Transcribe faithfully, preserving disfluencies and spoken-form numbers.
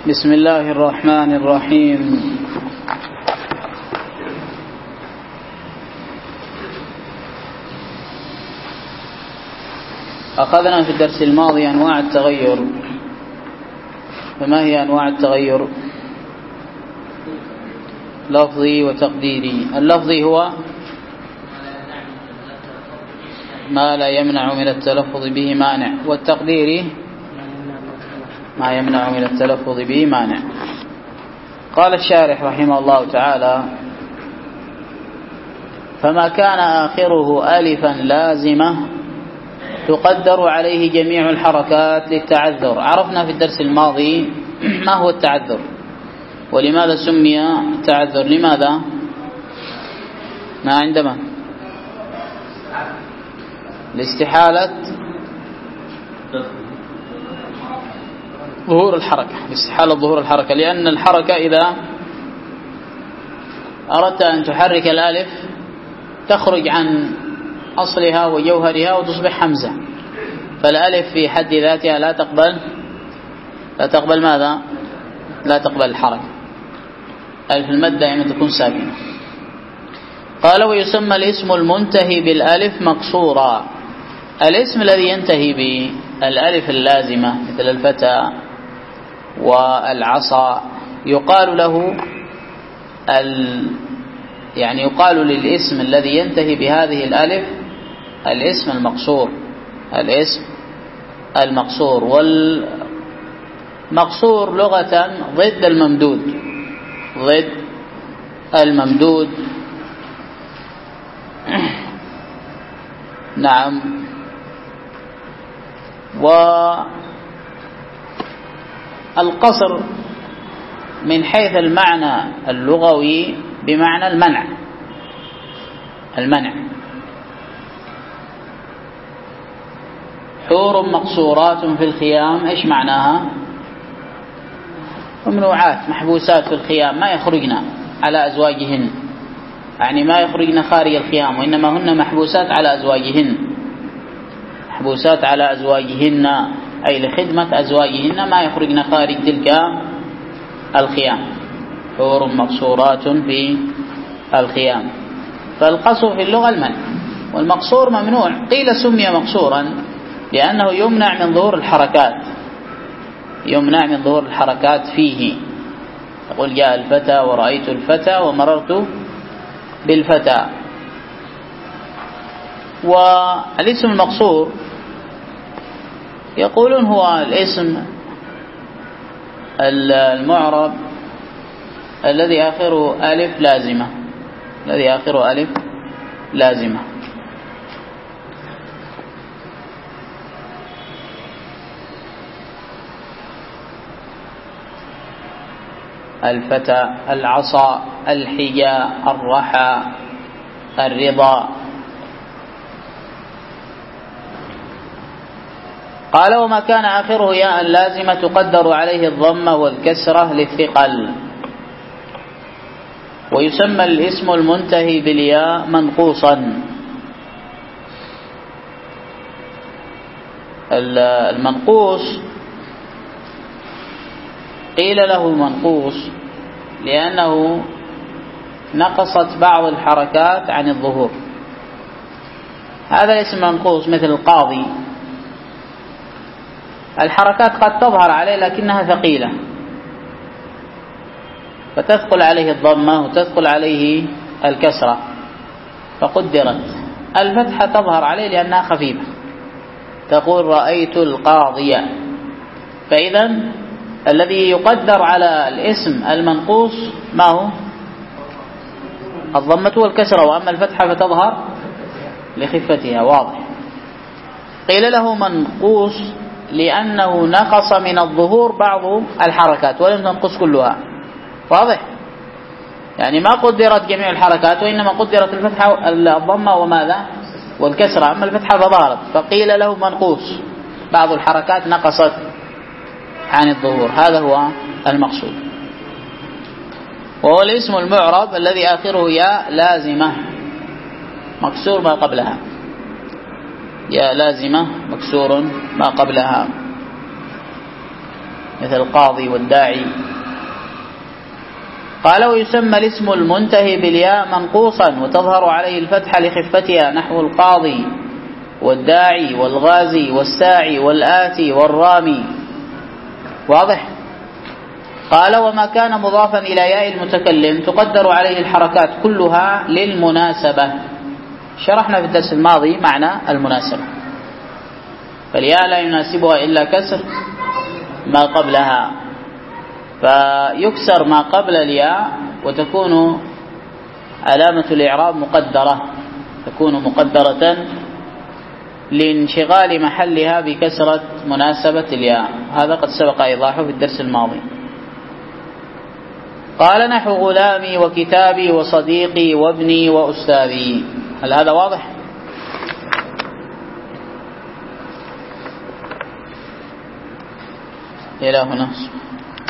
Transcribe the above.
بسم الله الرحمن الرحيم. أخذنا في الدرس الماضي أنواع التغير، فما هي أنواع التغير؟ لفظي وتقديري. اللفظي هو ما لا يمنع من التلفظ به مانع، والتقديري ما يمنع من التلفظ به مانع. قال الشارح رحمه الله تعالى: فما كان آخره ألفا لازمة تقدر عليه جميع الحركات للتعذر. عرفنا في الدرس الماضي ما هو التعذر ولماذا سمي تعذر. لماذا؟ ما عندما لاستحالة ظهور الحركة، لاستحالة ظهور الحركة، لأن الحركة إذا أردت أن تحرك الألف تخرج عن أصلها وجوهرها وتصبح همزة، فالألف في حد ذاتها لا تقبل لا تقبل ماذا؟ لا تقبل الحركة. ألف المد دائما تكون ساكنة. قال: ويسمى الاسم المنتهي بالألف مقصورا. الاسم الذي ينتهي بالألف اللازمة مثل الفتى والعصا يقال له ال... يعني يقال للاسم الذي ينتهي بهذه الألف الاسم المقصور. الاسم المقصور. والمقصور لغة ضد الممدود، ضد الممدود. نعم. والقصر من حيث المعنى اللغوي بمعنى المنع. المنع. حور مقصورات في الخيام، ايش معناها؟ ممنوعات، محبوسات في الخيام، ما يخرجن على أزواجهن، يعني ما يخرجن خارج الخيام، وإنما هن محبوسات على أزواجهن، محبوسات على أزواجهن أي لخدمة أزواجهن، ما يخرجن خارج تلك الخيام. حور مقصورات في الخيام. فالقصر في اللغة المنع، والمقصور ممنوع. قيل سمي مقصورا لأنه يمنع من ظهور الحركات، يمنع من ظهور الحركات فيه. يقول: جاء الفتى ورأيت الفتى ومررت بالفتى. والاسم المقصور يقولون هو الاسم المعرب الذي آخره ألف لازمة، الذي آخره ألف لازمة. الفتى، العصا، الحجى، الرحى، الرضا. قال: وما كان آخره ياء لازمة تقدر عليه الضمة والكسرة للثقل. ويسمى الاسم المنتهي بالياء منقوصا. المنقوص قيل له منقوص لأنه نقصت بعض الحركات عن الظهور. هذا الاسم منقوص مثل القاضي، الحركات قد تظهر عليه لكنها ثقيلة، فتثقل عليه الضمة وتثقل عليه الكسرة، فقدرت. الفتحة تظهر عليه لأنها خفيفة، تقول: رأيت القاضية. فإذا الذي يقدر على الاسم المنقوص ما هو؟ الضمة والكسرة، وأما الفتحة فتظهر لخفتها. واضح. قيل له منقوص لأنه نقص من الظهور بعض الحركات ولم تنقص كلها. واضح؟ يعني ما قدرت جميع الحركات، وإنما قدرت الفتحة الضمة وماذا؟ والكسرة، أما الفتحة فظهرت، فقيل له منقوص، بعض الحركات نقصت عن الظهور. هذا هو المقصود. وهو الاسم المعرب الذي آخره ياء لازمة مكسور ما قبلها، ياء لازمة مكسور ما قبلها. مثل القاضي والداعي. قال ويسمى الاسم المنتهي بالياء منقوصا وتظهر عليه الفتحة لخفتها نحو القاضي والداعي والغازي والساعي والآتي والرامي. واضح؟ قال وما كان مضافا إلى ياء المتكلم تقدر عليه الحركات كلها للمناسبة. شرحنا في الدرس الماضي معنى المناسبة، فالياء لا يناسبها إلا كسر ما قبلها، فيكسر ما قبل الياء وتكون علامة الإعراب مقدرة، تكون مقدرة لانشغال محلها بكسرة مناسبة الياء. هذا قد سبق إيضاحه في الدرس الماضي. قال نحو غلامي وكتابي وصديقي وابني وأستاذي. هل هذا واضح؟ إلى هنا.